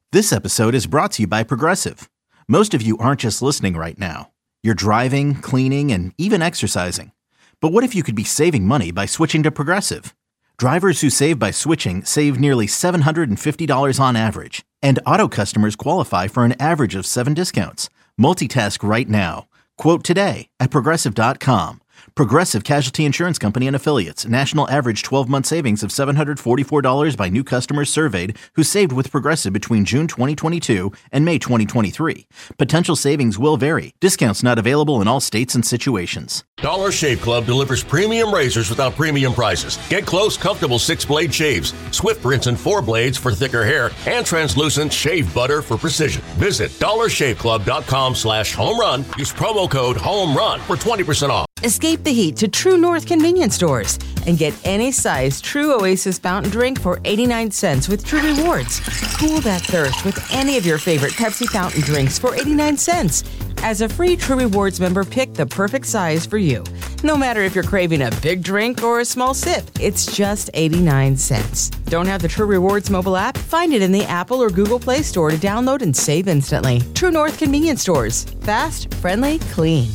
This episode is brought to you by Progressive. Most of you aren't just listening right now. You're driving, cleaning, and even exercising. But what if you could be saving money by switching to Progressive? Drivers who save by switching save nearly $750 on average. And auto customers qualify for an average of 7 discounts. Multitask right now. Quote today at Progressive.com. Progressive Casualty Insurance Company and Affiliates. National average 12-month savings of $744 by new customers surveyed who saved with Progressive between June 2022 and May 2023. Potential savings will vary. Discounts not available in all states and situations. Dollar Shave Club delivers premium razors without premium prices. Get close, comfortable 6-blade shaves, swift rinse and 4 blades for thicker hair, and translucent shave butter for precision. Visit dollarshaveclub.com/home-run. Use promo code HOME-RUN for 20% off. Escape the heat to True North convenience stores and get any size True Oasis fountain drink for 89 cents with True Rewards. Cool that thirst with any of your favorite Pepsi fountain drinks for 89 cents. As a free True Rewards member, pick the perfect size for you. No matter if you're craving a big drink or a small sip, it's just 89 cents. Don't have the True Rewards mobile app? Find it in the Apple or Google Play Store to download and save instantly. True North convenience stores. Fast, friendly, clean.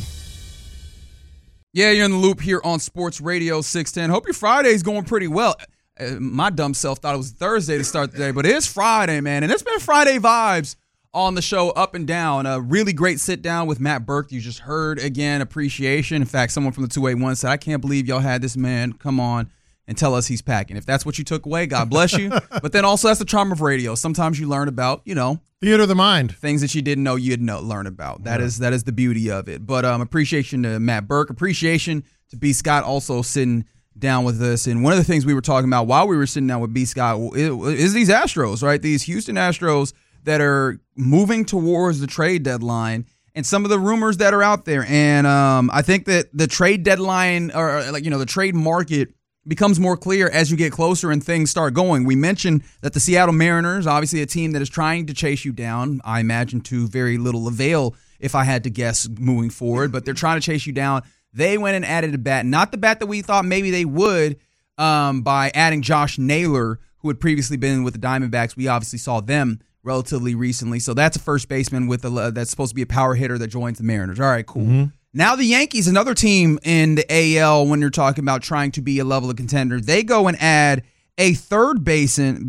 Yeah, you're in the loop here on Sports Radio 610. Hope your Friday's going pretty well. My dumb self thought it was Thursday to start the day, but it is Friday, man. And it's been Friday vibes on the show up and down. A really great sit down with Matt Burke. You just heard, again, appreciation. In fact, someone from the 281 said, I can't believe y'all had this man come on and tell us he's packing. If that's what you took away, God bless you. But then also that's the charm of radio. Sometimes you learn about, theater of the mind. Things that you didn't know you'd learn about. That is the beauty of it. But appreciation to Matt Burke. Appreciation to B. Scott also sitting down with us. And one of the things we were talking about while we were sitting down with B. Scott is these Astros, right? These Houston Astros that are moving towards the trade deadline and some of the rumors that are out there. And I think that the trade deadline or the trade market becomes more clear as you get closer and things start going. We mentioned that the Seattle Mariners, obviously a team that is trying to chase you down, I imagine to very little avail if I had to guess moving forward, but they're trying to chase you down. They went and added a bat, not the bat that we thought maybe they would by adding Josh Naylor, who had previously been with the Diamondbacks. We obviously saw them relatively recently, so that's a first baseman that's supposed to be a power hitter that joins the Mariners. All right, cool. Mm-hmm. Now the Yankees, another team in the AL, when you're talking about trying to be a level of contender, they go and add a third baseman.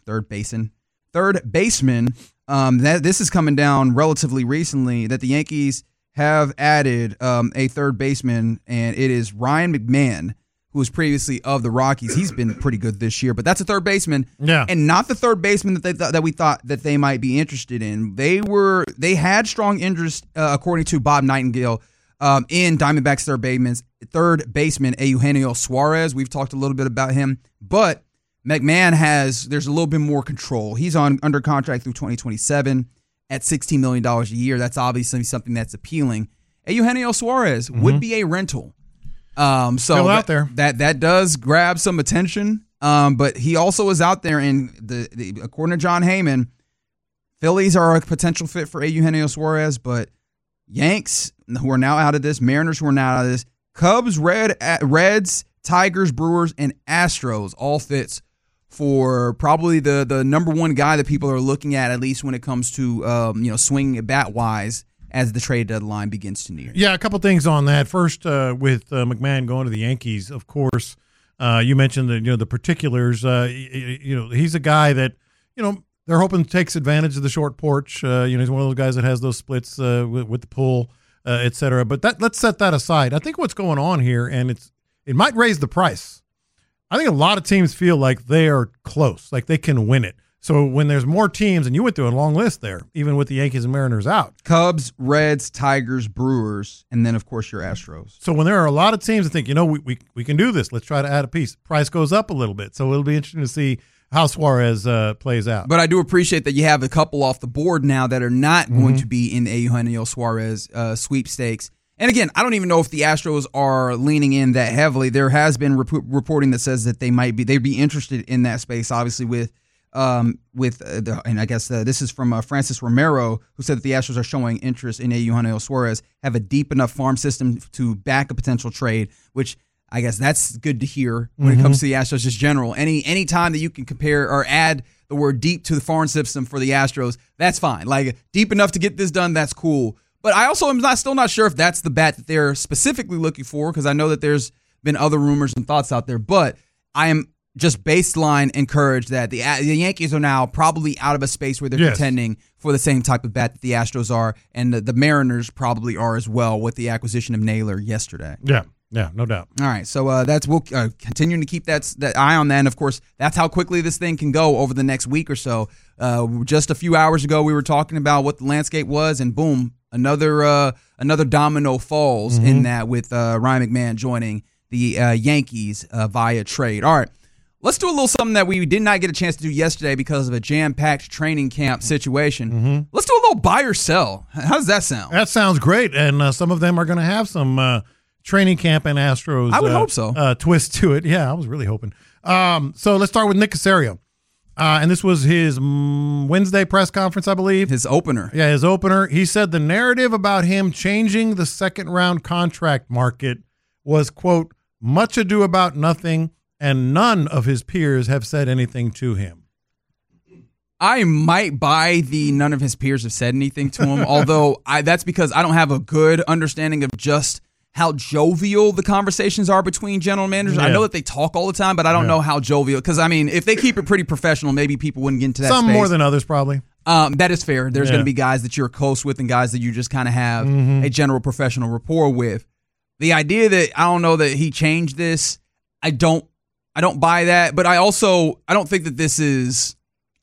This is coming down relatively recently that the Yankees have added a third baseman, and it is Ryan McMahon, who was previously of the Rockies. He's been pretty good this year, but that's a third baseman, and not the third baseman that we thought that they might be interested in. They had strong interest, according to Bob Nightingale, in Diamondbacks third baseman Eugenio Suarez. We've talked a little bit about him, but McMahon there's a little bit more control. He's under contract through 2027 at $16 million a year. That's obviously something that's appealing. Eugenio Suarez would be a rental. So out there. That does grab some attention. But he also is out there, and according to John Heyman, Phillies are a potential fit for Eugenio Suarez, but Yanks, who are now out of this, Mariners, who are now out of this, Cubs, Reds, Tigers, Brewers, and Astros all fits for probably the number one guy that people are looking at least when it comes to swinging it bat-wise as the trade deadline begins to near. Yeah, a couple things on that. First, with McMahon going to the Yankees, of course, you mentioned the particulars. He's a guy that they're hoping takes advantage of the short porch. He's one of those guys that has those splits with the pool, et cetera. But let's set that aside. I think what's going on here, and it might raise the price. I think a lot of teams feel like they are close, like they can win it. So when there's more teams, and you went through a long list there, even with the Yankees and Mariners out. Cubs, Reds, Tigers, Brewers, and then, of course, your Astros. So when there are a lot of teams that think, we can do this, let's try to add a piece. Price goes up a little bit. So it'll be interesting to see how Suarez plays out. But I do appreciate that you have a couple off the board now that are not going to be in the Eugenio Suarez sweepstakes. And again, I don't even know if the Astros are leaning in that heavily. There has been reporting that says that they'd be interested in that space, obviously and I guess this is from Francis Romero, who said that the Astros are showing interest in Eugenio Suarez, have a deep enough farm system to back a potential trade, which I guess that's good to hear when it comes to the Astros just general. Any time that you can compare or add the word deep to the farm system for the Astros, that's fine. Like, deep enough to get this done, that's cool. But I also am still not sure if that's the bat that they're specifically looking for, because I know that there's been other rumors and thoughts out there. But I am just baseline encouraged that the Yankees are now probably out of a space where they're contending for the same type of bat that the Astros are, and the Mariners probably are as well with the acquisition of Naylor yesterday. Yeah, no doubt. All right, so we'll continue to keep that eye on that. And of course, that's how quickly this thing can go over the next week or so. Just a few hours ago, we were talking about what the landscape was, and boom, another domino falls in that with Ryan McMahon joining the Yankees via trade. All right. Let's do a little something that we did not get a chance to do yesterday because of a jam-packed training camp situation. Let's do a little buy or sell. How does that sound? That sounds great, and some of them are going to have some training camp and Astros. I would hope so. Twist to it. Yeah, I was really hoping. So let's start with Nick Caserio. And this was his Wednesday press conference, I believe. His opener. Yeah, his opener. He said the narrative about him changing the second-round contract market was, quote, much ado about nothing, and none of his peers have said anything to him. I might buy the none of his peers have said anything to him, although that's because I don't have a good understanding of just how jovial the conversations are between general managers. Yeah. I know that they talk all the time, but I don't know how jovial. Because, I mean, if they keep it pretty professional, maybe people wouldn't get into that Some space. more than others, probably. That is fair. There's going to be guys that you're close with and guys that you just kind of have a general professional rapport with. The idea that I don't know that he changed this, I don't buy that, but I don't think that this is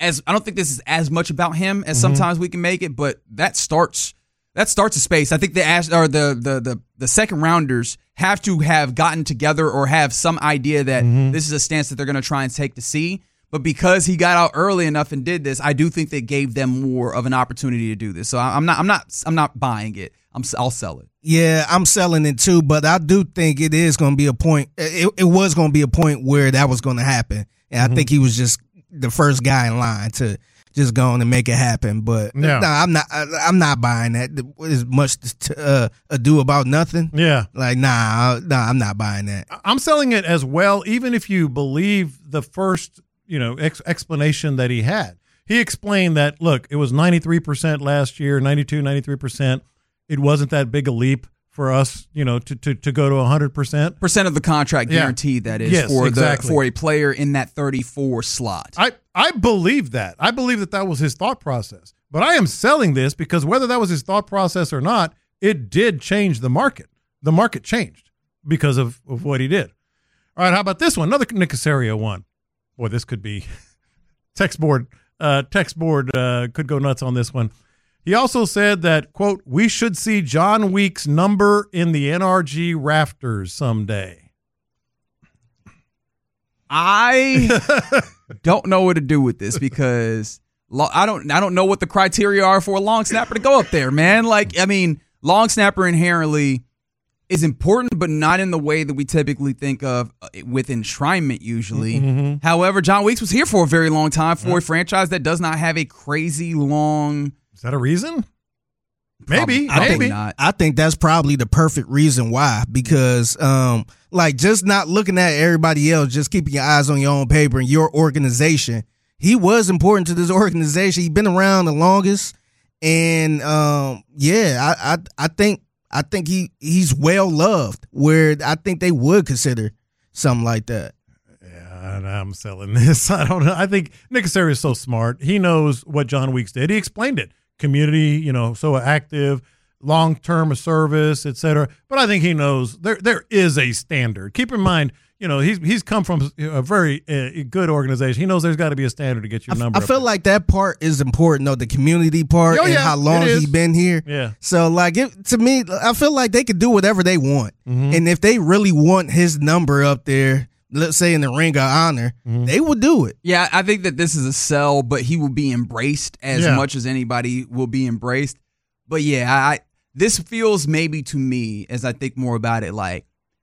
as much about him as sometimes we can make it. But that starts a space. I think the second rounders have to have gotten together or have some idea that this is a stance that they're going to try and take to see. But because he got out early enough and did this, I do think that gave them more of an opportunity to do this. So I'm not buying it. I'll sell it. Yeah, I'm selling it too, but I do think it is going to be a point. It was going to be a point where that was going to happen, and I think he was just the first guy in line to just go on and make it happen. But no, I'm not buying that. As much ado about nothing. Yeah, like nah, I'm not buying that. I'm selling it as well, even if you believe the first explanation that he had. He explained that, look, it was 93% last year, 92, 93%. It wasn't that big a leap for us, to go to 100%. Percent of the contract guaranteed, that is, for a player in that 34 slot. I believe that. I believe that was his thought process. But I am selling this because whether that was his thought process or not, it did change the market. The market changed because of what he did. All right, how about this one? Another Nick Caserio one. Boy, this could be text board could go nuts on this one. He also said that, quote, we should see John Weeks' number in the NRG rafters someday. I don't know what to do with this because I don't know what the criteria are for a long snapper to go up there, man. Like, I mean, long snapper inherently is important, but not in the way that we typically think of with enshrinement usually. However, John Weeks was here for a very long time for a franchise that does not have a crazy long... Is that a reason? Maybe. I think not. I think that's probably the perfect reason why, because just not looking at everybody else, just keeping your eyes on your own paper and your organization. He was important to this organization. He's been around the longest, and I think he's well loved, where I think they would consider something like that. Yeah, I'm selling this. I don't know. I think Nick Caserio is so smart. He knows what John Weeks did. He explained it. Community, so active, long-term service, etc. But I think he knows there is a standard. Keep in mind, he's come from a very good organization. He knows there's got to be a standard to get your number. I feel like that part is important, though, the community part and how long he's been here. Yeah. So, to me, I feel like they could do whatever they want. And if they really want his number up there, let's say in the Ring of Honor, they will do it. Yeah, I think that this is a sell, but he will be embraced as much as anybody will be embraced. But yeah, this feels maybe to me, as I think more about it, like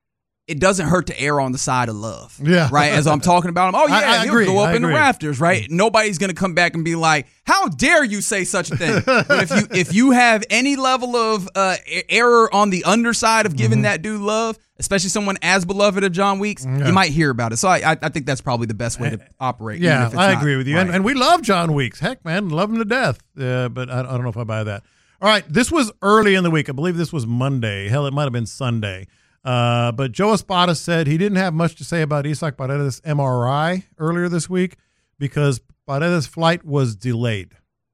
it doesn't hurt to err on the side of love. Yeah. Right? As I'm talking about him, I he'll agree. go up I in the agree. rafters, right? Nobody's going to come back and be like, how dare you say such a thing? But if you have any level of error on the underside of giving that dude love, especially someone as beloved as John Weeks, you might hear about it. So I think that's probably the best way to operate. even Yeah, if it's I not agree with you. right. And we love John Weeks. Heck, man, love him to death. But I don't know if I buy that. All right, this was early in the week. I believe this was Monday. Hell, it might have been Sunday. But Joe Espada said he didn't have much to say about Isaac Paredes' MRI earlier this week because Paredes' flight was delayed.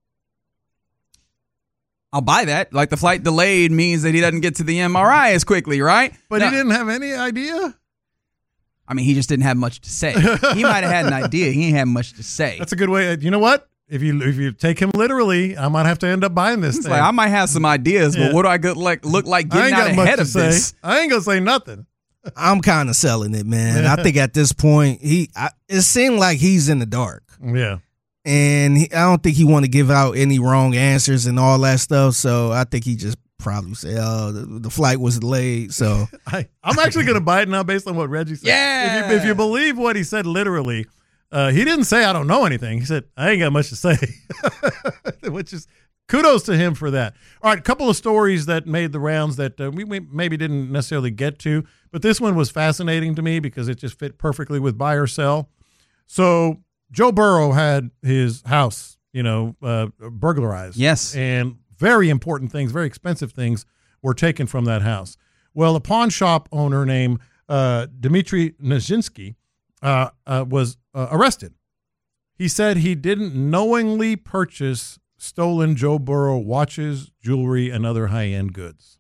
I'll buy that. Like the flight delayed means that he doesn't get to the MRI as quickly, right? But No. he didn't have any idea? I mean, he just didn't have much to say. He might have had an idea. He ain't had much to say. That's a good way. You know what? If you take him literally, I might have to end up buying this It's thing. like, I might have some ideas, Yeah. but what do I look like I getting ain't out got much ahead to of say. this? I ain't going to say nothing. I'm kind of selling it, man. I think at this point, it seemed like he's in the dark. Yeah. And I don't think he want to give out any wrong answers and all that stuff. So I think he just probably say, "Oh, the flight was delayed." So I'm actually going to buy it now based on what Reggie said. Yeah. If you believe what he said literally, he didn't say I don't know anything. He said I ain't got much to say, which is kudos to him for that. All right, a couple of stories that made the rounds that we maybe didn't necessarily get to, but this one was fascinating to me because it just fit perfectly with buy or sell. So Joe Burrow had his house, burglarized. Yes. And very important things, very expensive things were taken from that house. Well, a pawn shop owner named Dmitry Nijinsky was arrested. He said he didn't knowingly purchase stolen Joe Burrow watches, jewelry, and other high-end goods.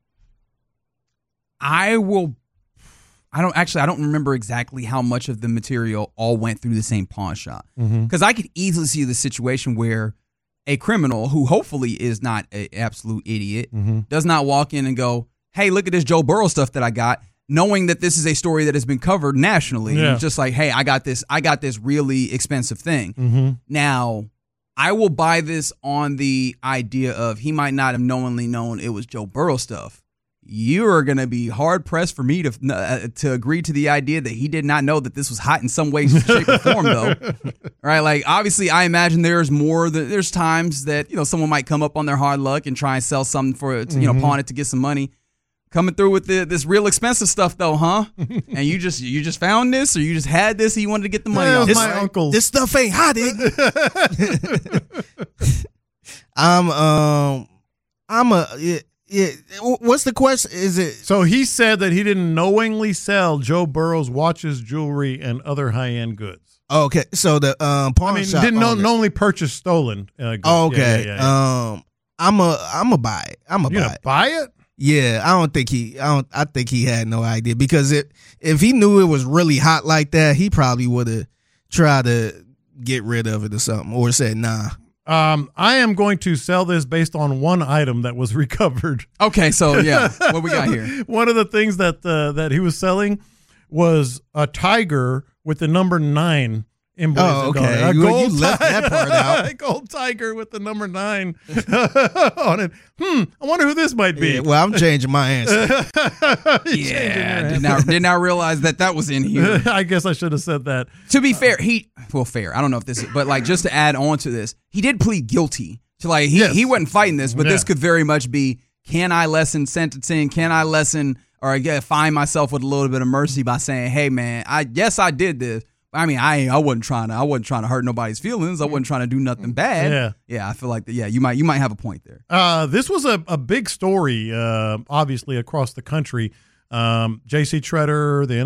I don't remember exactly how much of the material all went through the same pawn shop. Because I could easily see the situation where a criminal who hopefully is not an absolute idiot does not walk in and go, hey, look at this Joe Burrow stuff that I got, knowing that this is a story that has been covered nationally. Yeah. It's just like, hey, I got this really expensive thing. Now, I will buy this on the idea of he might not have knowingly known it was Joe Burrow stuff. You are going to be hard pressed for me to agree to the idea that he did not know that this was hot in some way, shape, or form, though. Right? Like, obviously, I imagine there's times that, someone might come up on their hard luck and try and sell something pawn it to get some money. Coming through with this real expensive stuff, though, huh? And you just found this, or you just had this, and you wanted to get the money off. It was my uncle's. this stuff ain't hot. What's the question? Is it? So he said that he didn't knowingly sell Joe Burrow's watches, jewelry, and other high-end goods. Okay, so the pawn shop didn't owner- knowingly purchase stolen goods. Oh, okay. Yeah. I'm a buy it. I'm a You buy gonna it. buy it? Yeah, I think he had no idea, because if he knew it was really hot like that, he probably would have tried to get rid of it or something, or said nah. I am going to sell this based on one item that was recovered. Okay, so yeah, what we got here? One of the things that he was selling was a tiger with the number 9 emblazoned on it. okay. A You gold left that part out. A gold tiger with the number 9 on it. I wonder who this might be. Yeah, well, I'm changing my answer. Yeah, did not realize that was in here. I guess I should have said that. To be fair, fair. I don't know if this is, but like, just to add on to this, he did plead guilty to, like, he wasn't fighting this, but this could very much be, can I lessen sentencing? Can I lessen or find myself with a little bit of mercy by saying, hey man, I did this. I mean, I wasn't trying to hurt nobody's feelings. I wasn't trying to do nothing bad. Yeah. I feel like you might have a point there. This was a big story, obviously across the country. J.C. Tretter, the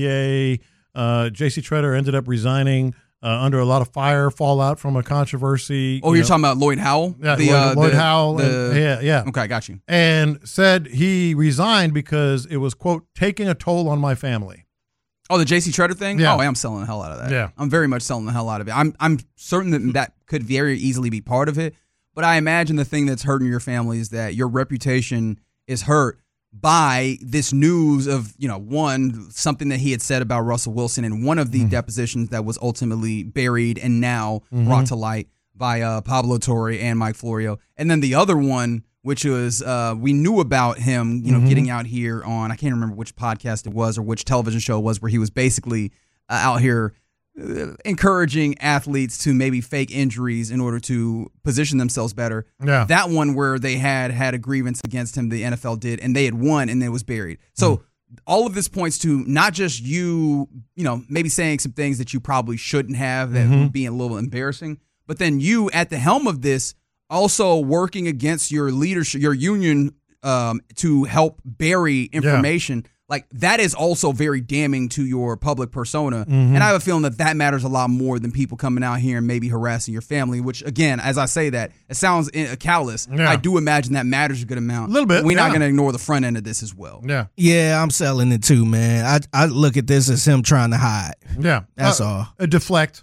NFLPA, J.C. Tretter ended up resigning under a lot of fallout from a controversy. Oh, you're talking about Lloyd Howell? Yeah, Lloyd Howell. Yeah. Okay, I got you. And said he resigned because it was, quote, taking a toll on my family. Oh, the J.C. Tretter thing? Yeah. Oh, I'm selling the hell out of that. Yeah. I'm very much selling the hell out of it. I'm certain that could very easily be part of it, but I imagine the thing that's hurting your family is that your reputation is hurt by this news of, something that he had said about Russell Wilson in one of the depositions that was ultimately buried and now brought to light by Pablo Torre and Mike Florio. And then the other one which was we knew about him, getting out here on, I can't remember which podcast it was or which television show it was, where he was basically out here encouraging athletes to maybe fake injuries in order to position themselves better. Yeah. That one where they had a grievance against him, the NFL did, and they had won, and it was buried. So all of this points to not just you, maybe saying some things that you probably shouldn't have, that would be a little embarrassing, but then you at the helm of this also working against your leadership, your union, to help bury information. Like, that is also very damning to your public persona. And I have a feeling that matters a lot more than people coming out here and maybe harassing your family, which, again, as I say that, it sounds callous. Yeah. I do imagine that matters a good amount. A little bit. We're not going to ignore the front end of this as well. Yeah. Yeah, I'm selling it too, man. I look at this as him trying to hide. Yeah. That's all. Deflect.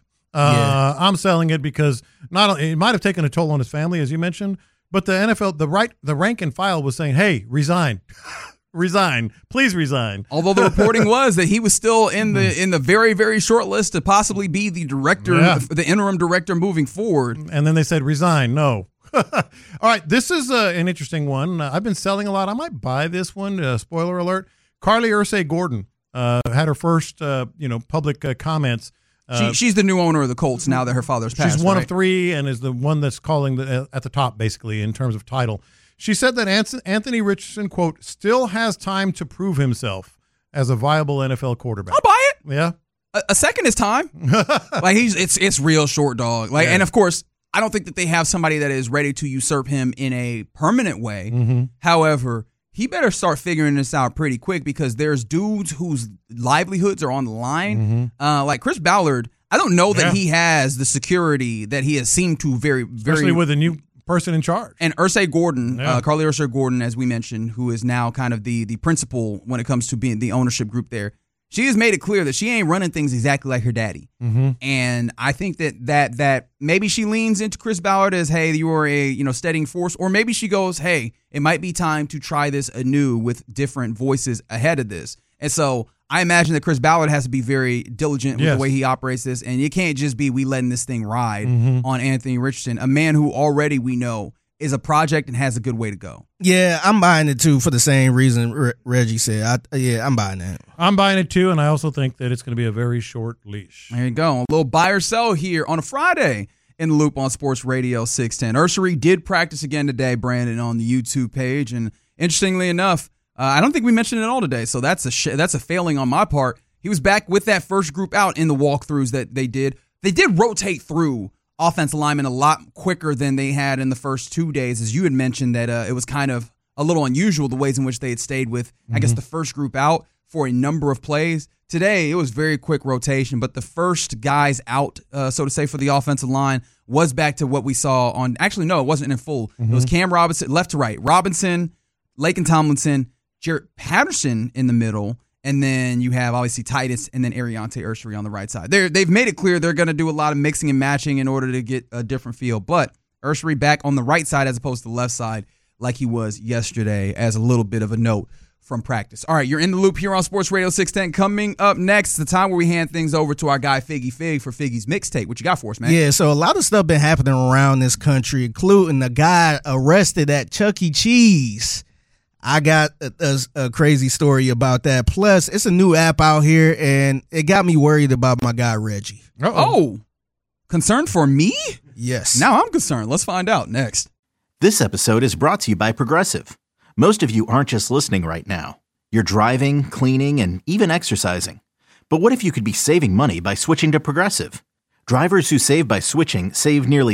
I'm selling it because not only it might have taken a toll on his family, as you mentioned, but the NFL, the rank and file was saying, hey, resign. Resign. Please resign. Although the reporting was that he was still in the very, very short list to possibly be the director, the interim director moving forward. And then they said, resign. No. All right. This is an interesting one. I've been selling a lot. I might buy this one. Spoiler alert. Carly Ursay-Gordon had her first, public comments. She's the new owner of the Colts now that her father's passed. She's one of three and is the one that's calling at the top, basically, in terms of title. She said that Anthony Richardson, quote, still has time to prove himself as a viable NFL quarterback. I'll buy it. Yeah. A second is time. Like, it's real short, dog. Like, and of course, I don't think that they have somebody that is ready to usurp him in a permanent way. However, he better start figuring this out pretty quick, because there's dudes whose livelihoods are on the line. Like Chris Ballard, I don't know that he has the security that he has seemed to very, especially with a new person in charge. And Ursay-Gordon, Carly Ursay-Gordon, as we mentioned, who is now kind of the principal when it comes to being the ownership group there, she has made it clear that she ain't running things exactly like her daddy. And I think that maybe she leans into Chris Ballard as, hey, you are a steadying force, or maybe she goes, hey, it might be time to try this anew with different voices ahead of this. And so I imagine that Chris Ballard has to be very diligent with the way he operates this, and it can't just be we letting this thing ride on Anthony Richardson, a man who already we know is a project and has a good way to go. Yeah, I'm buying it too for the same reason Reggie said. I'm buying that. I'm buying it too, and I also think that it's going to be a very short leash. There you go. A little buy or sell here on a Friday in the Loop on Sports Radio 610. Ursary did practice again today, Brandon, on the YouTube page, and interestingly enough, I don't think we mentioned it all today, so that's a failing on my part. He was back with that first group out in the walkthroughs that they did. They did rotate through offensive linemen a lot quicker than they had in the first 2 days, as you had mentioned that it was kind of a little unusual the ways in which they had stayed with, I guess, the first group out for a number of plays. Today, it was very quick rotation, but the first guys out, so to say, for the offensive line was back to what we saw on – actually, no, it wasn't in full. It was Cam Robinson, left to right. Robinson, Laken Tomlinson, Jarrett Patterson in the middle, and then you have obviously Titus and then Ariante Ursary on the right side. They've made it clear they're going to do a lot of mixing and matching in order to get a different feel, but Ursary back on the right side as opposed to the left side like he was yesterday as a little bit of a note from practice. All right, you're in the loop here on Sports Radio 610. Coming up next, the time where we hand things over to our guy Figgy Fig for Figgy's mixtape. What you got for us, man? Yeah, so a lot of stuff been happening around this country, including the guy arrested at Chuck E. Cheese. I got a crazy story about that. Plus, it's a new app out here, and it got me worried about my guy, Reggie. Oh, concerned for me? Yes. Now I'm concerned. Let's find out next. This episode is brought to you by Progressive. Most of you aren't just listening right now. You're driving, cleaning, and even exercising. But what if you could be saving money by switching to Progressive? Drivers who save by switching save nearly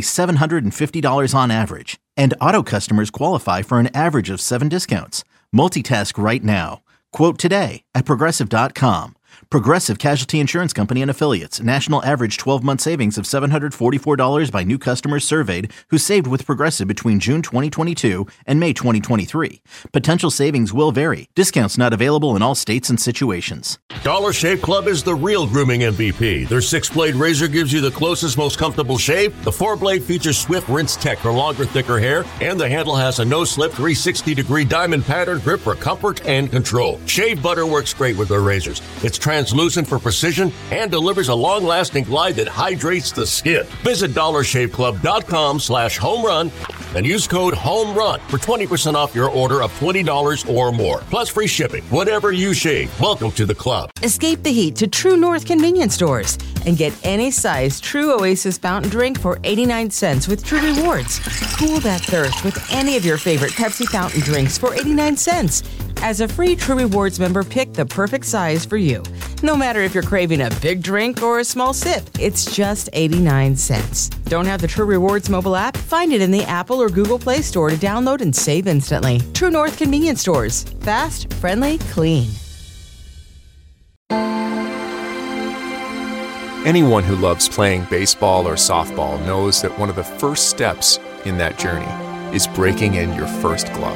$750 on average. And auto customers qualify for an average of 7 discounts. Multitask right now. Quote today at Progressive.com. Progressive Casualty Insurance Company and Affiliates. National average 12-month savings of $744 by new customers surveyed who saved with Progressive between June 2022 and May 2023. Potential savings will vary. Discounts not available in all states and situations. Dollar Shave Club is the real grooming MVP. Their 6-blade razor gives you the closest, most comfortable shave. The 4-blade features swift rinse tech for longer, thicker hair. And the handle has a no-slip 360-degree diamond pattern grip for comfort and control. Shave butter works great with their razors. It's translucent for precision and delivers a long-lasting glide that hydrates the skin. Visit DollarShaveClub.com/home run and use code HOMERUN for 20% off your order of $20 or more. Plus free shipping. Whatever you shave, welcome to the club. Escape the heat to True North convenience stores and get any size True Oasis fountain drink for 89 cents with True Rewards. Cool that thirst with any of your favorite Pepsi fountain drinks for 89 cents. As a free True Rewards member, pick the perfect size for you. No matter if you're craving a big drink or a small sip, it's just 89 cents. Don't have the True Rewards mobile app? Find it in the Apple or Google Play Store to download and save instantly. True North convenience stores. Fast, friendly, clean. Anyone who loves playing baseball or softball knows that one of the first steps in that journey is breaking in your first glove.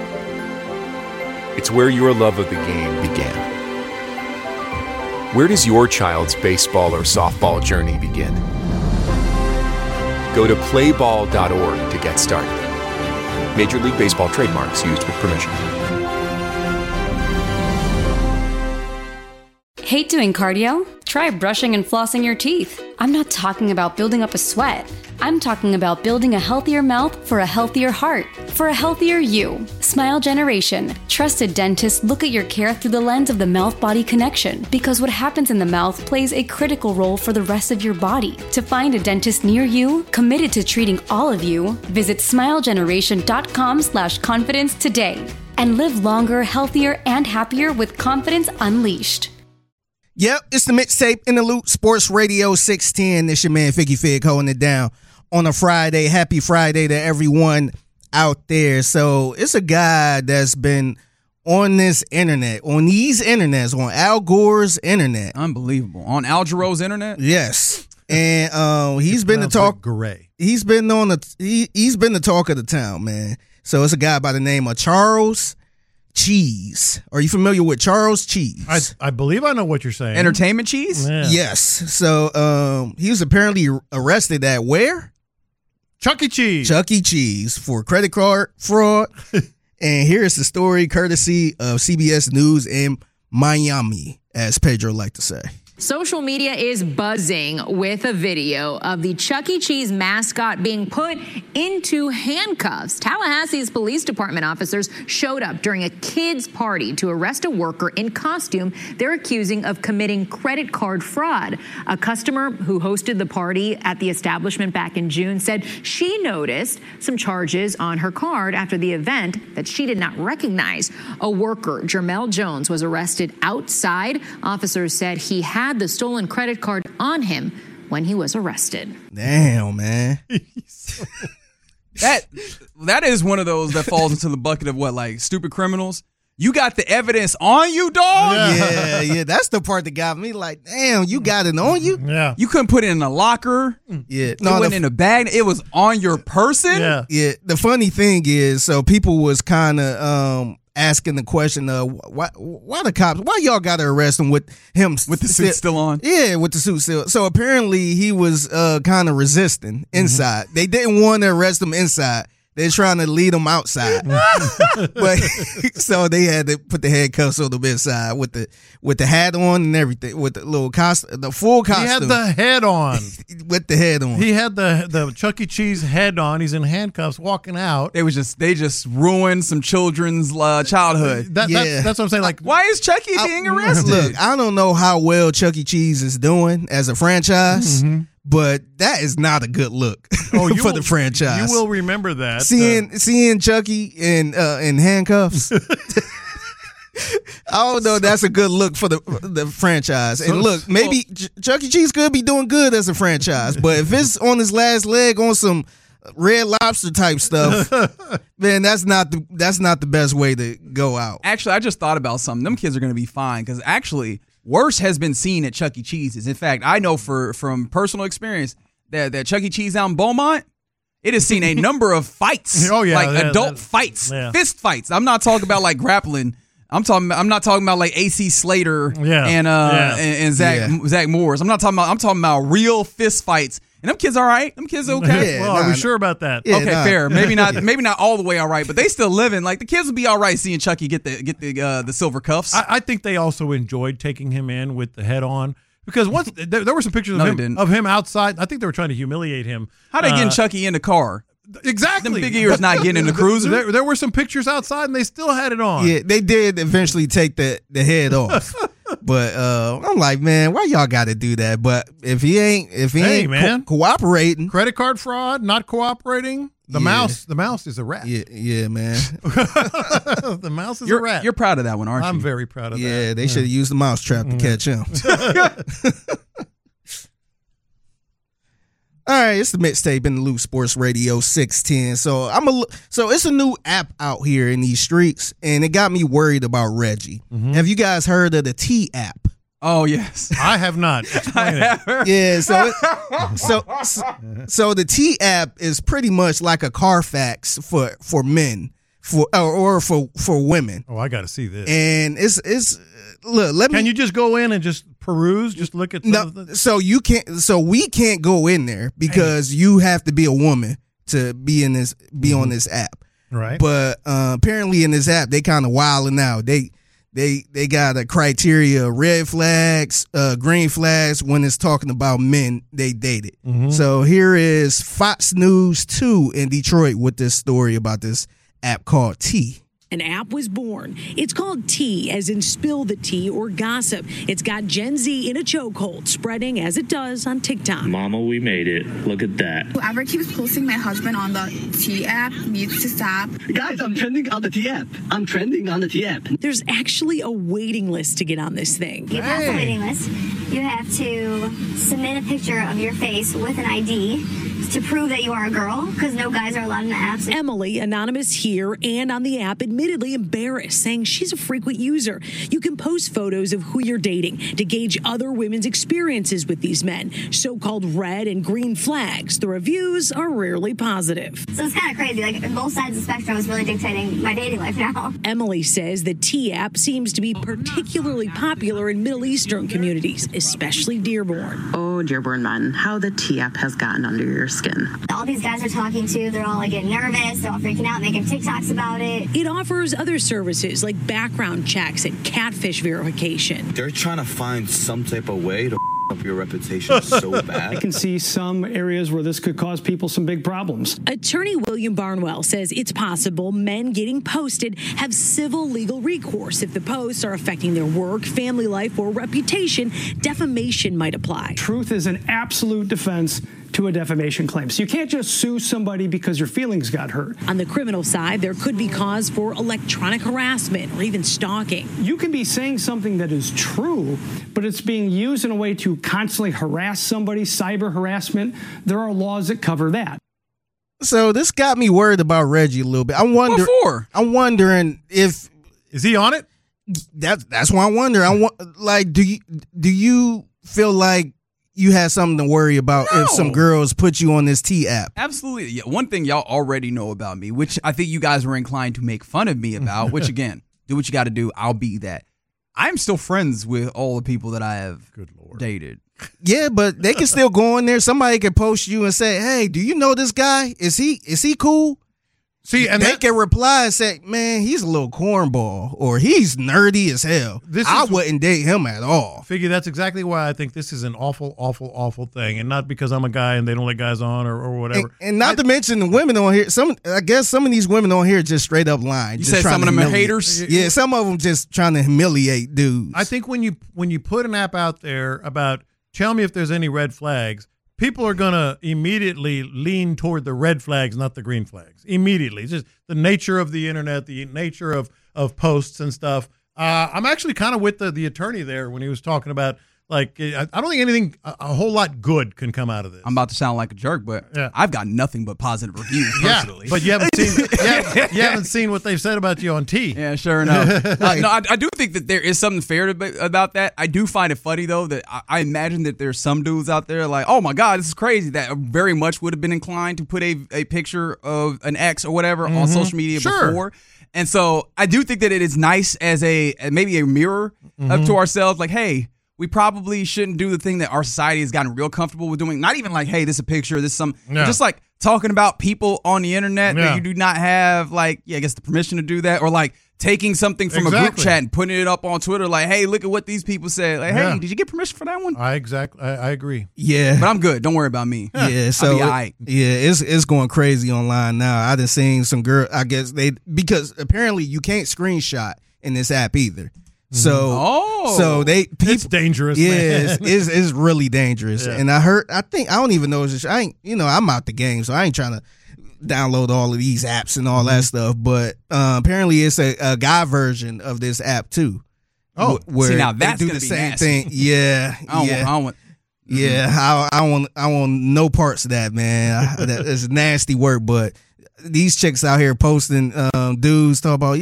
It's where your love of the game began. Where does your child's baseball or softball journey begin? Go to playball.org to get started. Major League Baseball trademarks used with permission. Hate doing cardio? Try brushing and flossing your teeth. I'm not talking about building up a sweat. I'm talking about building a healthier mouth for a healthier heart, for a healthier you. Smile Generation. Trusted dentists look at your care through the lens of the mouth-body connection, because what happens in the mouth plays a critical role for the rest of your body. To find a dentist near you, committed to treating all of you, visit smilegeneration.com/confidence today and live longer, healthier, and happier with confidence unleashed. Yep, it's the Mixtape Interlude Sports Radio 610. It's your man, Ficky Fig, holding it down on a Friday. Happy Friday to everyone out there. So it's a guy that's been on this internet, on these internets, on Al Gore's internet. Unbelievable. On Al Jarreau's internet? Yes. And he's been the talk. Like Gray. He's been on he's been the talk of the town, man. So it's a guy by the name of Charles Cheese. Are you familiar with Charles Cheese? I believe I know what you're saying. Entertainment cheese? Yeah. Yes. So he was apparently arrested at where? Chuck E. Cheese. Chuck E. Cheese for credit card fraud. And here's the story courtesy of CBS News in Miami, as Pedro liked to say. Social media is buzzing with a video of the Chuck E. Cheese mascot being put into handcuffs. Tallahassee's police department officers showed up during a kids' party to arrest a worker in costume they're accusing of committing credit card fraud. A customer who hosted the party at the establishment back in June said she noticed some charges on her card after the event that she did not recognize. A worker, Jermel Jones, was arrested outside. Officers said he had the stolen credit card on him when he was arrested. Damn, man. That is one of those that falls into the bucket of what, like stupid criminals? You got the evidence on you, dog? Yeah. That's the part that got me like, damn, you got it on you? Yeah. You couldn't put it in a locker. Yeah. It wasn't in a bag. It was on your person. Yeah. Yeah. The funny thing is, so people was kind of asking the question of why the cops, why y'all got to arrest him with the suit still on? Yeah, with the suit still. So apparently he was kind of resisting inside. They didn't want to arrest him inside. They're trying to lead him outside. But so they had to put the handcuffs on him inside with the hat on and everything, with the little costume, the full costume. He had the head on. With the head on. He had the Chuck E. Cheese head on. He's in handcuffs walking out. They just ruined some children's childhood. That's what I'm saying. Like, why is Chuck E. being arrested? Look, I don't know how well Chuck E. Cheese is doing as a franchise. Mm-hmm. But that is not a good look for the franchise. You will remember that. Seeing Chucky in handcuffs. I don't know if that's a good look for the franchise. And look, maybe Chuck E. Cheese could be doing good as a franchise, but if it's on his last leg on some Red Lobster type stuff, man, that's not the best way to go out. Actually, I just thought about something. Them kids are going to be fine because actually worse has been seen at Chuck E. Cheese's. In fact, I know from personal experience that Chuck E. Cheese out in Beaumont, it has seen a number of fights. Oh yeah, adult fights, fist fights. I'm not talking about like grappling. I'm not talking about like AC Slater and Zach Morris. I'm talking about real fist fights. And them kids all right. Them kids okay. Are we sure about that? Yeah, fair. Maybe not all the way all right, but they still living. Like the kids would be all right seeing Chucky get the silver cuffs. I think they also enjoyed taking him in with the head on. Because once there were some pictures of him outside. I think they were trying to humiliate him. How they getting Chucky in the car? Exactly. Them big ears not getting in the cruiser. There were some pictures outside, and they still had it on. Yeah, they did eventually take the head off. But I'm like, man, why y'all got to do that? But if he ain't cooperating, credit card fraud, not cooperating. The mouse is a rat. Yeah, man. The mouse is a rat. You're proud of that one, aren't you? I'm very proud of that. Yeah, they should have used the mouse trap to catch him. All right, it's the mixtape in the Loop Sports Radio 610. So it's a new app out here in these streets, and it got me worried about Reggie. Mm-hmm. Have you guys heard of the T app? Oh yes, I have not. Explain it. Yeah, so the T app is pretty much like a Carfax for men, for women. Oh, I got to see this. And it's look. Can you just go in and just peruse? Just look at some of the... So you can't. So we can't go in there because you have to be a woman to be on this app. Right. But apparently in this app they kind of wilding out. They got a criteria: red flags, green flags when it's talking about men they dated. Mm-hmm. So here is Fox News 2 in Detroit with this story about this app called T. An app was born. It's called Tea, as in spill the tea or gossip. It's got Gen Z in a chokehold, spreading as it does on TikTok. Mama, we made it. Look at that. Whoever keeps posting my husband on the Tea app needs to stop. Guys, I'm trending on the Tea app. There's actually a waiting list to get on this thing. You have a waiting list. You have to submit a picture of your face with an ID to prove that you are a girl, because no guys are allowed in the apps. Emily, anonymous here and on the app, admittedly embarrassed, saying she's a frequent user. You can post photos of who you're dating to gauge other women's experiences with these men, so-called red and green flags. The reviews are rarely positive. So it's kind of crazy. Like, both sides of the spectrum is really dictating my dating life now. Emily says the T app seems to be particularly popular in Middle Eastern communities, especially Dearborn. Oh, Dearborn men, how the T app has gotten under your skin. All these guys are talking to, they're all like getting nervous, they're all freaking out, making TikToks about it. It offers other services like background checks and catfish verification. They're trying to find some type of way to up your reputation so bad. I can see some areas where this could cause people some big problems. Attorney William Barnwell says it's possible men getting posted have civil legal recourse. If the posts are affecting their work, family life, or reputation, defamation might apply. Truth is an absolute defense to a defamation claim. So you can't just sue somebody because your feelings got hurt. On the criminal side, there could be cause for electronic harassment or even stalking. You can be saying something that is true, but it's being used in a way to constantly harass somebody, cyber harassment. There are laws that cover that. So this got me worried about Reggie a little bit. I'm wondering if is he on it? That's why I wonder. Do you feel like you had something to worry about if some girls put you on this T app? Absolutely. Yeah. One thing y'all already know about me, which I think you guys were inclined to make fun of me about, which again, do what you got to do. I'll be that. I'm still friends with all the people that I have dated. Yeah, but they can still go in there. Somebody can post you and say, "Hey, do you know this guy? Is he cool?" See, and they can reply and say, "Man, he's a little cornball," or "He's nerdy as hell." I wouldn't date him at all. Figure that's exactly why I think this is an awful, awful, awful thing, and not because I'm a guy and they don't let guys on or whatever. And not to mention the women on here. I guess some of these women on here just straight up lying. You said some of them are haters. Yeah, some of them just trying to humiliate dudes. I think when you put an app out there about tell me if there's any red flags, people are going to immediately lean toward the red flags, not the green flags. Immediately. It's just the nature of the internet, the nature of posts and stuff. I'm actually kind of with the attorney there when he was talking about, like, I don't think anything, a whole lot good can come out of this. I'm about to sound like a jerk, but I've got nothing but positive reviews personally. But you haven't seen what they've said about you on T. Yeah, sure enough. I do think that there is something fair about that. I do find it funny, though, that I imagine that there's some dudes out there like, oh, my God, this is crazy, that very much would have been inclined to put a picture of an ex or whatever on social media before. And so I do think that it is nice as maybe a mirror up to ourselves, like, hey, we probably shouldn't do the thing that our society has gotten real comfortable with doing. Not even like, hey, this is a picture, this is some, just like talking about people on the internet that you do not have, like, I guess the permission to do that, or like taking something from a group chat and putting it up on Twitter, like, hey, look at what these people said. Like, hey, did you get permission for that one? I agree. Yeah, but I'm good. Don't worry about me. Yeah, so it's going crazy online now. I done seen some girl. I guess because apparently you can't screenshot in this app either. So it's dangerous. Yeah, man. it's really dangerous. Yeah. And I don't even know. I'm out the game, so I ain't trying to download all of these apps and all that stuff. But apparently, it's a guy version of this app too. Oh, where see, now that's they do gonna the be same nasty. thing. Yeah, I want no parts of that, man. That's nasty work. But these chicks out here posting dudes talk about,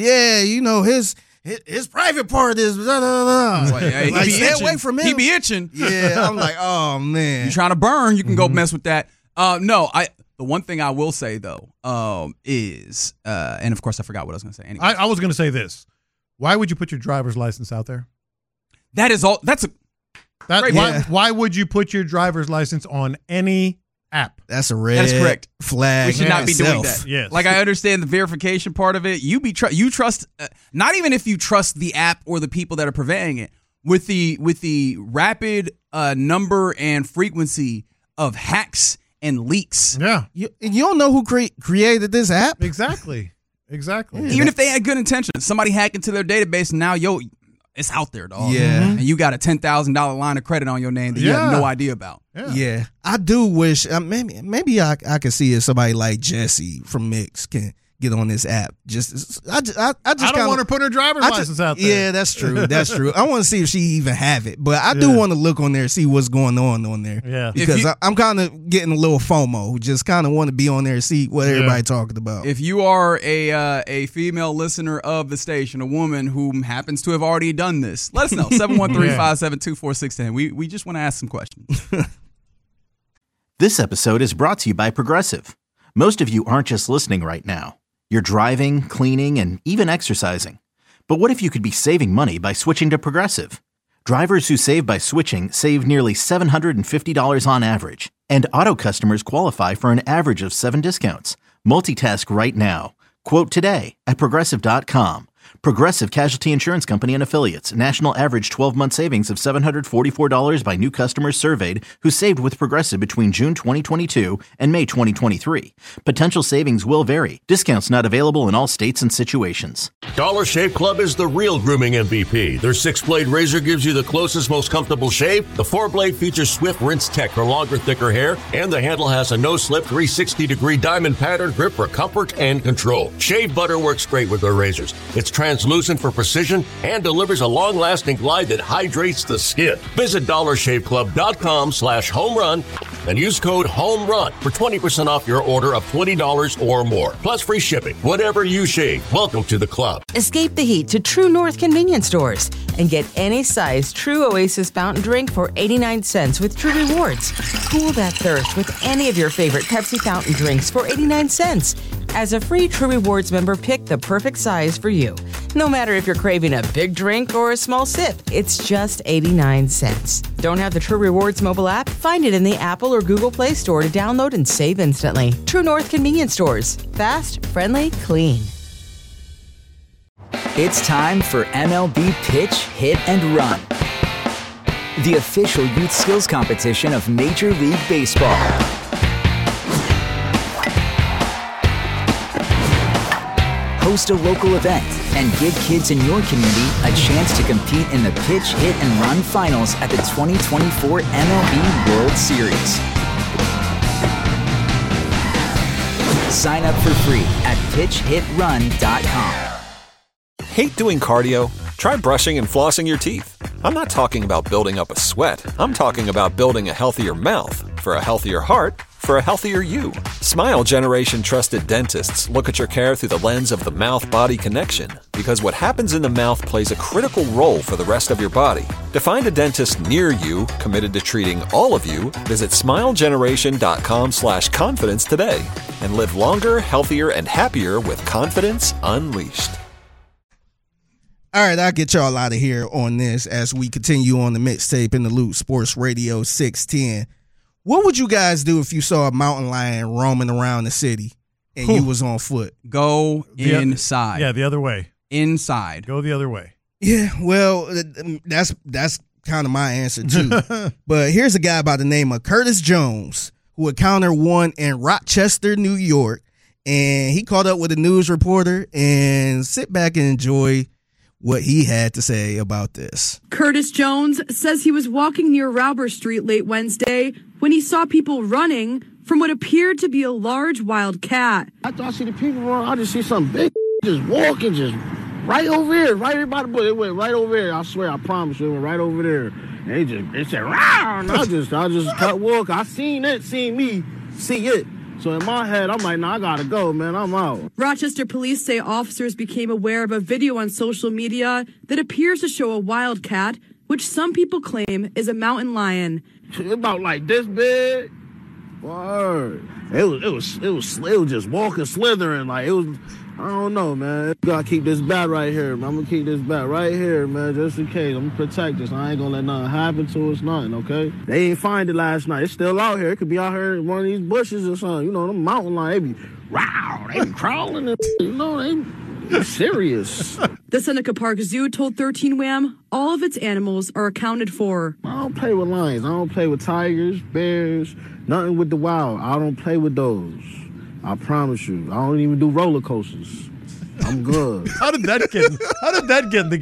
his private part is blah, blah, blah. Like, hey, like, stay away from him. He be itching. Yeah, I'm like, oh man. You trying to burn? You can go mess with that. The one thing I will say though is, and of course I forgot what I was going to say. Anyway, I was going to say this. Why would you put your driver's license out there? That is all. That's a. Why would you put your driver's license on any app? That's a red That is correct. flag. We should not be doing that. Yes. Like, I understand the verification part of it. You trust, not even if you trust the app or the people that are purveying it, with the rapid number and frequency of hacks and leaks. Yeah. You don't know who created this app? Exactly. Even if they had good intentions, somebody hacked into their database and now, it's out there, dog. Yeah. And you got a $10,000 line of credit on your name that you have no idea about. Yeah. I do wish, maybe I could see if somebody like Jesse from Mix can get on this app. I don't want her putting her driver's license out there. Yeah, that's true. That's true. I want to see if she even have it, but I do want to look on there and see what's going on there. Yeah, because I'm kind of getting a little FOMO. Just kind of want to be on there and see what everybody talking about. If you are a female listener of the station, a woman who happens to have already done this, let us know. 713-572-4610. We just want to ask some questions. This episode is brought to you by Progressive. Most of you aren't just listening right now. You're driving, cleaning, and even exercising. But what if you could be saving money by switching to Progressive? Drivers who save by switching save nearly $750 on average. And auto customers qualify for an average of 7 discounts. Multitask right now. Quote today at Progressive.com. Progressive Casualty Insurance Company and Affiliates. National average 12-month savings of $744 by new customers surveyed who saved with Progressive between June 2022 and May 2023. Potential savings will vary. Discounts not available in all states and situations. Dollar Shave Club is the real grooming MVP. Their 6-blade razor gives you the closest, most comfortable shave. The 4-blade features Swift Rinse Tech for longer, thicker hair. And the handle has a no-slip 360-degree diamond pattern grip for comfort and control. Shave butter works great with their razors. It's translucent for precision and delivers a long-lasting glide that hydrates the skin. Visit DollarShaveClub.com/homerun and use code HOMERUN for 20% off your order of $20 or more. Plus free shipping. Whatever you shave, welcome to the club. Escape the heat to True North convenience stores and get any size True Oasis fountain drink for 89 cents with True Rewards. Cool that thirst with any of your favorite Pepsi fountain drinks for 89 cents. As a free True Rewards member, pick the perfect size for you. No matter if you're craving a big drink or a small sip, it's just 89 cents. Don't have the True Rewards mobile app? Find it in the Apple or Google Play Store to download and save instantly. True North convenience stores. Fast, friendly, clean. It's time for MLB Pitch, Hit, and Run, the official youth skills competition of Major League Baseball. Host a local event and give kids in your community a chance to compete in the Pitch, Hit, and Run finals at the 2024 MLB World Series. Sign up for free at pitchhitrun.com. Hate doing cardio? Try brushing and flossing your teeth. I'm not talking about building up a sweat. I'm talking about building a healthier mouth for a healthier heart for a healthier you. Smile Generation trusted dentists look at your care through the lens of the mouth-body connection, because what happens in the mouth plays a critical role for the rest of your body. To find a dentist near you committed to treating all of you, visit smilegeneration.com/confidence today and live longer, healthier, and happier with confidence unleashed. All right, I'll get y'all out of here on this as we continue on the mixtape in the Loop Sports Radio 610. What would you guys do if you saw a mountain lion roaming around the city and you was on foot? Go inside. Yeah, the other way. Inside. Go the other way. Yeah, well, that's kind of my answer too. But here's a guy by the name of Curtis Jones who encountered one in Rochester, New York, and he caught up with a news reporter and sit back and enjoy what he had to say about this. Curtis Jones says he was walking near Rauber Street late Wednesday when he saw people running from what appeared to be a large wild cat. After I see the people run, I just see some big just walking, just right over here, right by the bush. It went right over there. I swear, I promise you, it went right over there. And it said, "Rawr!" And I just cut walk. I seen it, seen me, see it. So in my head, I'm like, I gotta go, man. I'm out. Rochester police say officers became aware of a video on social media that appears to show a wildcat, which some people claim is a mountain lion. About like this big. Word. It was just walking, slithering. Like it was, I don't know, man. Gotta keep this bat right here. I'm gonna keep this bat right here, man, just in case. I'm gonna protect this. I ain't gonna let nothing happen to us, nothing, okay? They ain't find it last night. It's still out here. It could be out here in one of these bushes or something. You know, them mountain lions, they be they be crawling and, you know, they serious. The Seneca Park Zoo told 13 Wham all of its animals are accounted for. I don't play with lions. I don't play with tigers, bears, nothing with the wild. I don't play with those. I promise you. I don't even do roller coasters. I'm good. How did that get in the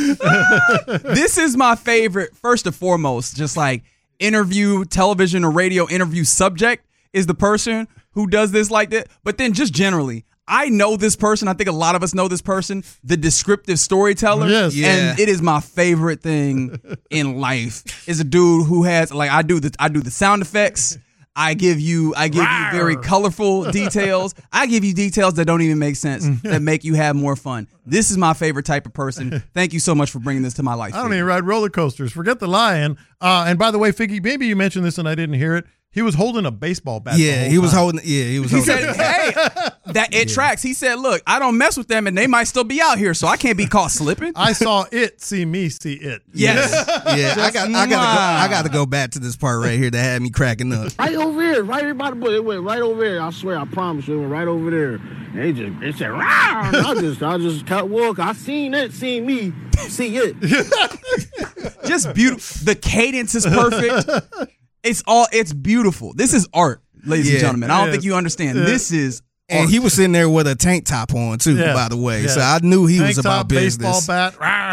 game? This is my favorite, first and foremost, just like interview, television or radio interview subject is the person who does this like that. But then just generally, I know this person. I think a lot of us know this person, the descriptive storyteller. Yes. Yeah. And it is my favorite thing in life is a dude who has, like, I do the sound effects. I give you very colorful details. I give you details that don't even make sense, that make you have more fun. This is my favorite type of person. Thank you so much for bringing this to my life. I don't even ride roller coasters. Forget the lion. And by the way, Figgy, maybe you mentioned this and I didn't hear it. He was holding a baseball bat. Yeah, he was holding. He said, "Hey, that it tracks." He said, "Look, I don't mess with them, and they might still be out here, so I can't be caught slipping." I saw it see me see it. Yes, yeah. I got to go back to this part right here that had me cracking up. Right over here, right by the bush. It went right over there. I swear, I promise you, it went right over there. And it said, "Rawr!" And I just cut walk. I seen it, seen me, see it. Just beautiful. The cadence is perfect. It's beautiful. This is art, ladies and gentlemen. I don't think you understand. This is art. And he was sitting there with a tank top on too, by the way. So I knew he was about business. Baseball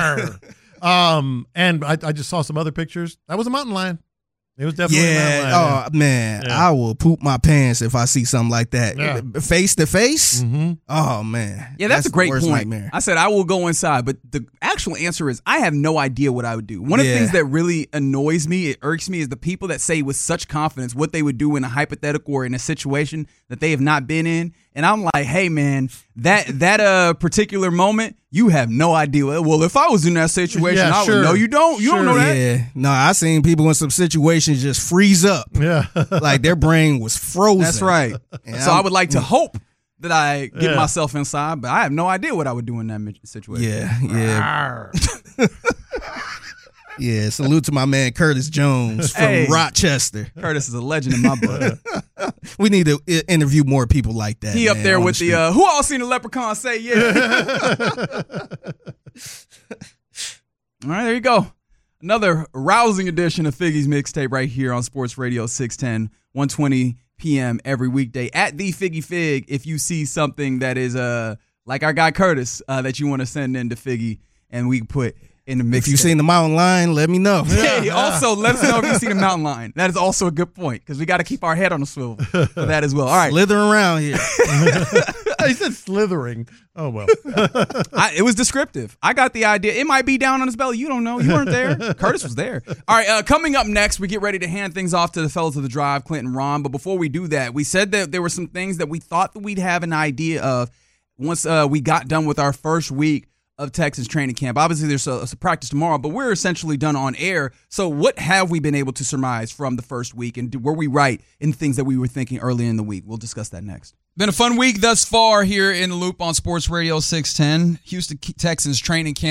bat. And I just saw some other pictures. That was a mountain lion. It was definitely a mountain lion. Oh man, I will poop my pants if I see something like that. Yeah. Face to face. Oh man. Yeah, that's a great point. Nightmare. I said I will go inside, but the actual answer is I have no idea what I would do. One of the things that really annoys me, it irks me, is the people that say with such confidence what they would do in a hypothetical or in a situation that they have not been in. And I'm like, hey man, that particular moment, you have no idea. Well, if I was in that situation, I would know. You don't. You don't know that. Yeah. No, I seen people in some situations just freeze up. Yeah. Like their brain was frozen. That's right. So I would like to hope that I get myself inside, but I have no idea what I would do in that situation. Yeah. Yeah, salute to my man Curtis Jones from Rochester. Curtis is a legend in my book. We need to interview more people like that. He up there with the who all seen the leprechaun say yeah. All right, there you go. Another rousing edition of Figgy's Mixtape right here on Sports Radio 610, 1:20 p.m. every weekday at the Figgy Fig. If you see something that is like our guy Curtis that you want to send in to Figgy, and we can put in the mix. If you've seen the mountain lion, let me know. Hey, also let us know if you've seen the mountain lion. That is also a good point because we got to keep our head on the swivel for that as well. All right, slithering around here. He said slithering. Oh well, it was descriptive. I got the idea. It might be down on his belly. You don't know. You weren't there. Curtis was there. All right, coming up next, we get ready to hand things off to the fellas of the drive, Clint and Ron. But before we do that, we said that there were some things that we thought that we'd have an idea of once we got done with our first week of Texans training camp. Obviously, there's a practice tomorrow, but we're essentially done on air. So what have we been able to surmise from the first week, and were we right in things that we were thinking early in the week? We'll discuss that next. Been a fun week thus far here in the Loop on Sports Radio 610. Houston Texans training camp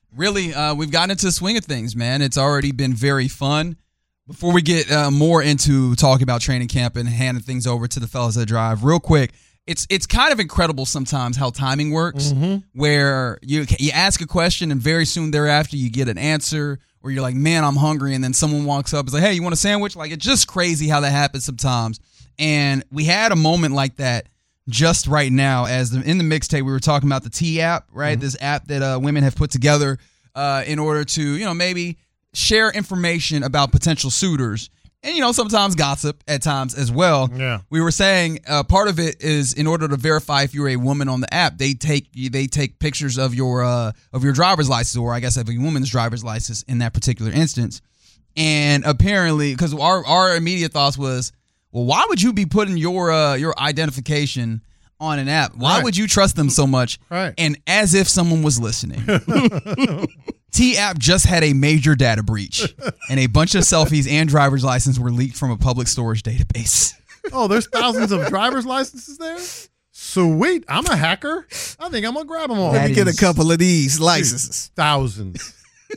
Really, we've gotten into the swing of things, man. It's already been very fun. Before we get more into talking about training camp and handing things over to the fellas that drive, real quick, it's kind of incredible sometimes how timing works, where you ask a question and very soon thereafter you get an answer, or you're like, man, I'm hungry, and then someone walks up and is like, hey, you want a sandwich? Like, it's just crazy how that happens sometimes. And we had a moment like that just right now in the mixtape. We were talking about the T app, right? This app that women have put together in order to, maybe share information about potential suitors. And, sometimes gossip at times as well. Yeah. We were saying part of it is in order to verify if you're a woman on the app, they take pictures of your driver's license, or I guess of a woman's driver's license in that particular instance. And apparently, because our immediate thoughts was, well, why would you be putting your identification on an app? Why would you trust them so much? Right. And as if someone was listening. T-App just had a major data breach, and a bunch of selfies and driver's license were leaked from a public storage database. Oh, there's thousands of driver's licenses there? Sweet. I'm a hacker. I think I'm going to grab them all. Let me get a couple of these licenses. Thousands.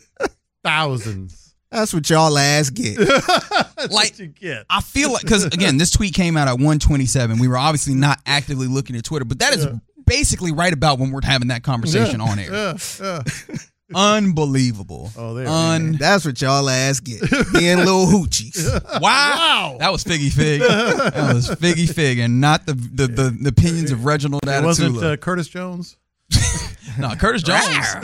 That's what y'all ass get. That's what you get. I feel like, because, again, this tweet came out at 1:27. We were obviously not actively looking at Twitter, but that is basically right about when we're having that conversation on air. Unbelievable. Oh, there. That's what y'all ass get. Being little hoochies. Wow. That was Figgy Fig. That was Figgy Fig, and not the opinions of Reginald Atatula. It wasn't Curtis Jones? No, Curtis Jones.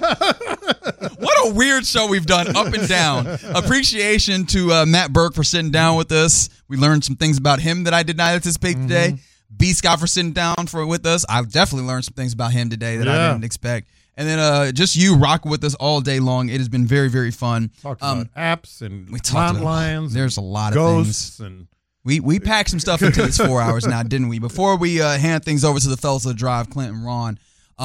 What a weird show we've done, up and down. Appreciation to Matt Burke for sitting down with us. We learned some things about him that I did not anticipate today. B. Scott for sitting down with us. I've definitely learned some things about him today that I didn't expect. And then just you rocking with us all day long. It has been very, very fun. Talked about apps and we talked about lions. There's a lot of ghosts things. And we packed some stuff into these 4 hours now, didn't we? Before we hand things over to the fellas that drive, Clint and Ron,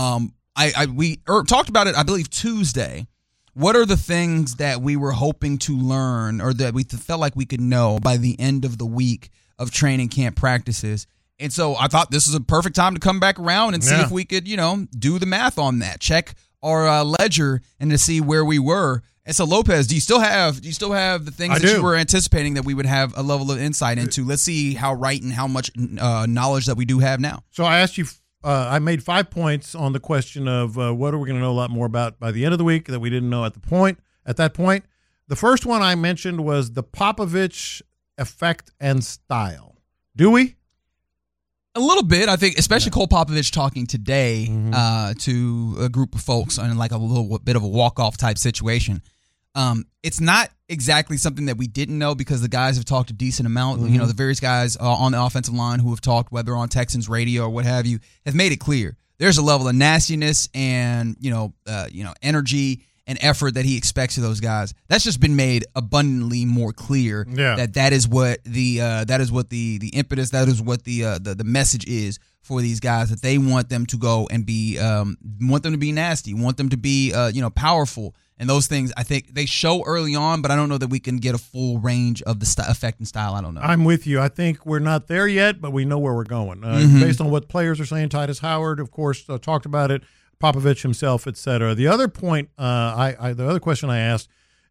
we talked about it, I believe, Tuesday. What are the things that we were hoping to learn, or that we felt like we could know by the end of the week of training camp practices? And so I thought this was a perfect time to come back around and see if we could, do the math on that, check our ledger, and to see where we were. And so, Lopez, do you still have the things that you were anticipating that we would have a level of insight into? Let's see how right and how much knowledge that we do have now. So I asked you, I made 5 points on the question of what are we going to know a lot more about by the end of the week that we didn't know at that point. The first one I mentioned was the Popovich effect and style. Do we? A little bit, I think, especially Cole Popovich talking today to a group of folks on like a little bit of a walk-off type situation. It's not exactly something that we didn't know because the guys have talked a decent amount. The various guys on the offensive line who have talked, whether on Texans radio or what have you, have made it clear. There's a level of nastiness and energy and effort that he expects of those guys. That's just been made abundantly more clear. Yeah. That is what the impetus, that is what the message is for these guys, that they want them to go and be want them to be nasty, want them to be powerful. And those things, I think they show early on, but I don't know that we can get a full range of the effect and style. I don't know. I'm with you. I think we're not there yet, but we know where we're going. Based on what players are saying, Titus Howard, of course, talked about it, Popovich himself, et cetera. The other point, the other question I asked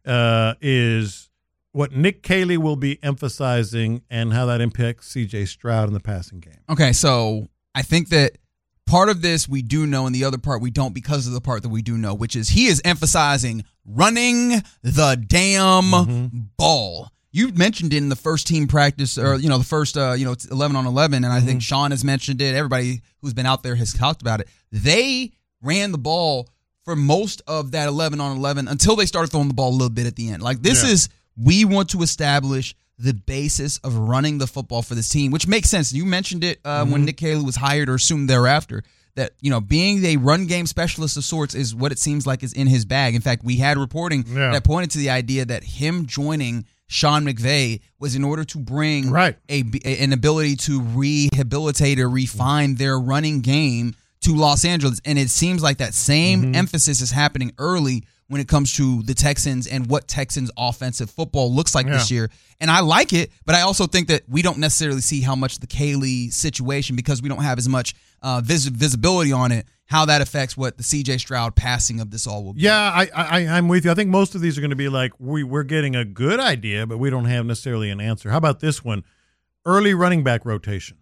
is what Nick Caley will be emphasizing and how that impacts C.J. Stroud in the passing game. Okay, so I think that part of this we do know, and the other part we don't because of the part that we do know, which is he is emphasizing running the damn ball. You mentioned it in the first team practice, or the first 11 on 11, and I think Sean has mentioned it. Everybody who's been out there has talked about it. They ran the ball for most of that 11 on 11 until they started throwing the ball a little bit at the end. Like we want to establish the basis of running the football for this team, which makes sense. You mentioned it when Nick Caley was hired or soon thereafter, that, being a run game specialist of sorts is what it seems like is in his bag. In fact, we had reporting that pointed to the idea that him joining Sean McVay was in order to bring an ability to rehabilitate or refine their running game to Los Angeles. And it seems like that same emphasis is happening early when it comes to the Texans and what Texans offensive football looks like this year. And I like it, but I also think that we don't necessarily see how much the Caley situation, because we don't have as much visibility on it, how that affects what the C.J. Stroud passing of this all will be. Yeah, I'm with you. I think most of these are going to be like, we're getting a good idea, but we don't have necessarily an answer. How about this one? Early running back rotation.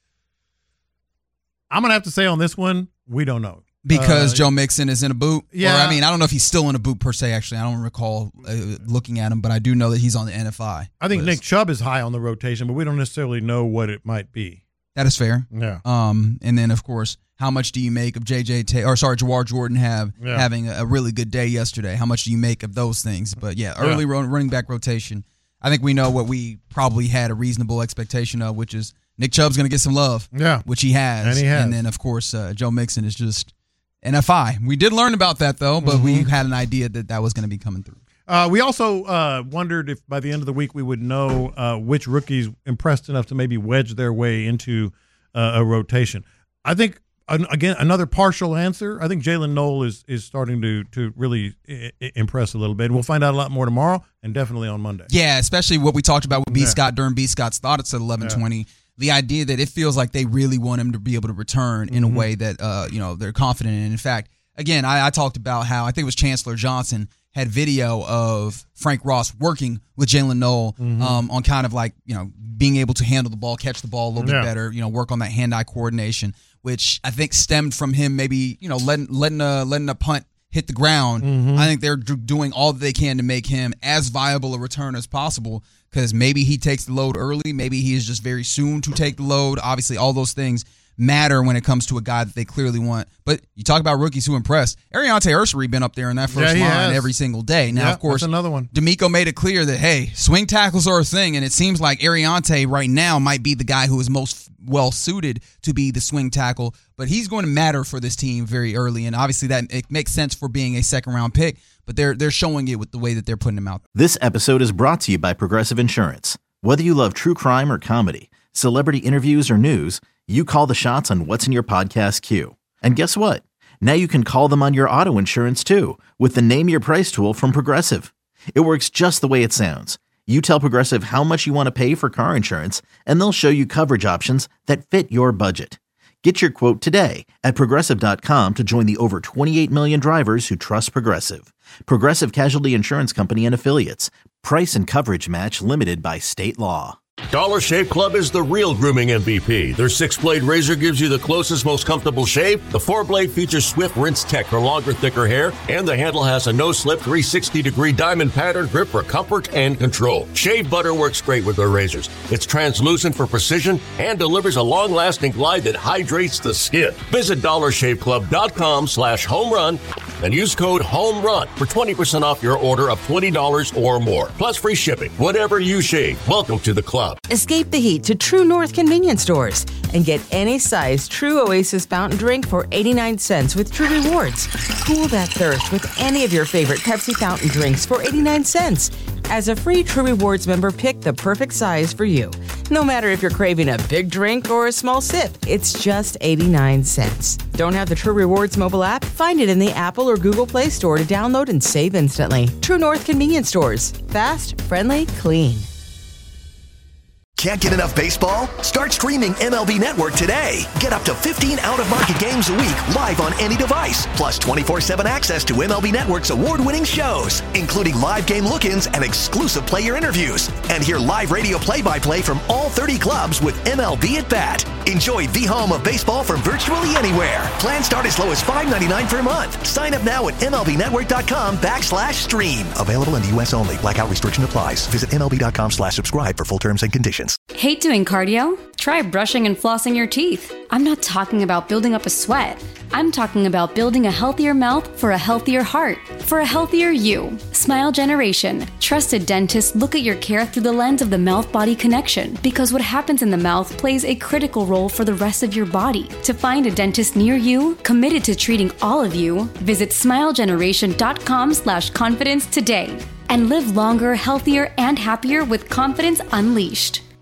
I'm going to have to say on this one, we don't know. Because Joe Mixon is in a boot? Yeah. Or, I don't know if he's still in a boot per se, actually. I don't recall looking at him, but I do know that he's on the NFI. I think Nick Chubb is high on the rotation, but we don't necessarily know what it might be. That is fair. Yeah. And then, of course, how much do you make of Jawar Jordan having a really good day yesterday? How much do you make of those things? But, early running back rotation. I think we know what we probably had a reasonable expectation of, which is Nick Chubb's going to get some love, which he has. And he has. And then, of course, Joe Mixon is just NFI. We did learn about that, though, but we had an idea that was going to be coming through. We also wondered if by the end of the week we would know which rookies impressed enough to maybe wedge their way into a rotation. I think, again, another partial answer. I think Jalen Noel is starting to really impress a little bit. We'll find out a lot more tomorrow and definitely on Monday. Yeah, especially what we talked about with B. Scott during B. Scott's thoughts at 11:20. Yeah. The idea that it feels like they really want him to be able to return in a way that they're confident in. In fact, again, I talked about how I think it was Chancellor Johnson had video of Frank Ross working with Jalen Noel on kind of like, being able to handle the ball, catch the ball a little bit better, work on that hand-eye coordination, which I think stemmed from him maybe, letting a punt hit the ground. I think they're doing all that they can to make him as viable a return as possible, because maybe he takes the load early, maybe he is just very soon to take the load. Obviously, all those things matter when it comes to a guy that they clearly want. But you talk about rookies who impressed. Ariante Ursery been up there in that first line every single day. Now, of course, another one. D'Amico made it clear that, hey, swing tackles are a thing, and it seems like Ariante right now might be the guy who is most well-suited to be the swing tackle, but he's going to matter for this team very early, and obviously that it makes sense for being a second-round pick, but they're showing it with the way that they're putting him out. This episode is brought to you by Progressive Insurance. Whether you love true crime or comedy, celebrity interviews or news, you call the shots on what's in your podcast queue. And guess what? Now you can call them on your auto insurance too with the Name Your Price tool from Progressive. It works just the way it sounds. You tell Progressive how much you want to pay for car insurance, and they'll show you coverage options that fit your budget. Get your quote today at Progressive.com to join the over 28 million drivers who trust Progressive. Progressive Casualty Insurance Company and Affiliates. Price and coverage match limited by state law. Dollar Shave Club is the real grooming MVP. Their 6-blade razor gives you the closest, most comfortable shave. The 4-blade features Swift Rinse Tech for longer, thicker hair, and the handle has a no-slip 360-degree diamond pattern grip for comfort and control. Shave butter works great with their razors. It's translucent for precision and delivers a long-lasting glide that hydrates the skin. Visit DollarShaveClub.com/homerun and use code HOMERUN for 20% off your order of $20 or more. Plus free shipping. Whatever you shave, welcome to the club. Escape the heat to True North convenience stores and get any size True Oasis fountain drink for 89 cents with True Rewards. Cool that thirst with any of your favorite Pepsi fountain drinks for 89 cents. As a free True Rewards member, pick the perfect size for you. No matter if you're craving a big drink or a small sip, it's just 89 cents. Don't have the True Rewards mobile app? Find it in the Apple or Google Play Store to download and save instantly. True North convenience stores. Fast, friendly, clean. Can't get enough baseball? Start streaming MLB Network today. Get up to 15 out-of-market games a week live on any device, plus 24/7 access to MLB Network's award-winning shows, including live game look-ins and exclusive player interviews. And hear live radio play-by-play from all 30 clubs with MLB at Bat. Enjoy the home of baseball from virtually anywhere. Plans start as low as $5.99 per month. Sign up now at MLBNetwork.com/stream. Available in the U.S. only. Blackout restriction applies. Visit MLB.com/subscribe for full terms and conditions. Hate doing cardio? Try brushing and flossing your teeth. I'm not talking about building up a sweat. I'm talking about building a healthier mouth for a healthier heart, for a healthier you. Smile Generation. Trusted dentists look at your care through the lens of the mouth-body connection, because what happens in the mouth plays a critical role for the rest of your body. To find a dentist near you, committed to treating all of you, visit smilegeneration.com/confidence today and live longer, healthier, and happier with confidence unleashed.